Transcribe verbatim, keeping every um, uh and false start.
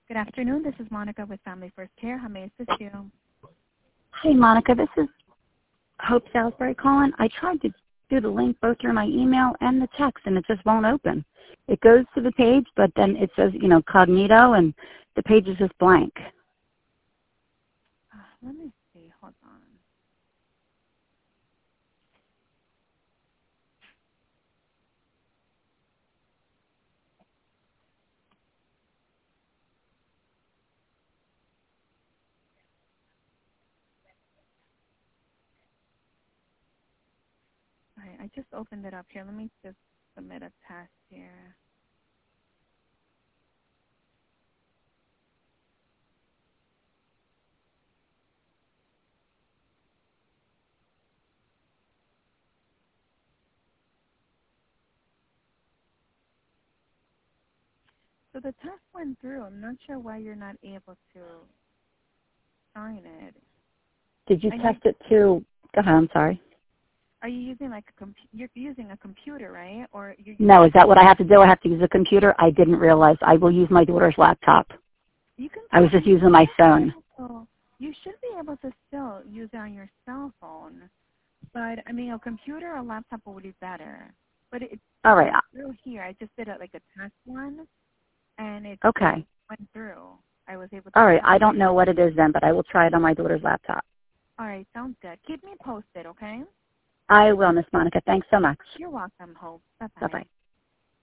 Good afternoon. This is Monica with Family First Care. How may I assist you? Hey, Monica. This is Hope Salisbury calling. I tried to do the link both through my email and the text, and it just won't open. It goes to the page, but then it says, you know, Cognito, and the page is just blank. Uh, let me see. Hold on. All right, I just opened it up here. Let me just submit a test here. So the test went through. I'm not sure why you're not able to sign it. Did you I test know, it to, go ahead, I'm sorry. are you using like a comp- you're using a computer, right? Or you're No, is that what I have to do? I have to use a computer? I didn't realize. I will use my daughter's laptop. you can I was still, just using my phone. so you should be able to still use it on your cell phone. But I mean, a computer or a laptop would be better. But it, All right. through here, I just did a, like a test one, and it Okay. went through. I was able to. All right. I don't know what it is then, but I will try it on my daughter's laptop. All right, sounds good. Keep me posted, okay? I will, Miss Monica. Thanks so much. You're welcome, Hope. Bye-bye. Bye-bye.